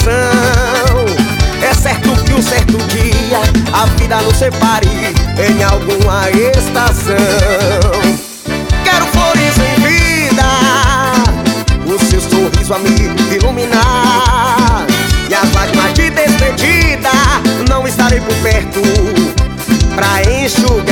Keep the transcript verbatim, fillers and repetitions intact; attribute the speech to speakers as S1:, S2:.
S1: É certo que um certo dia a vida nos separe em alguma estação. Quero flores em vida, o seu sorriso a me iluminar, e as lágrimas de despedida não estarei por perto pra enxugar.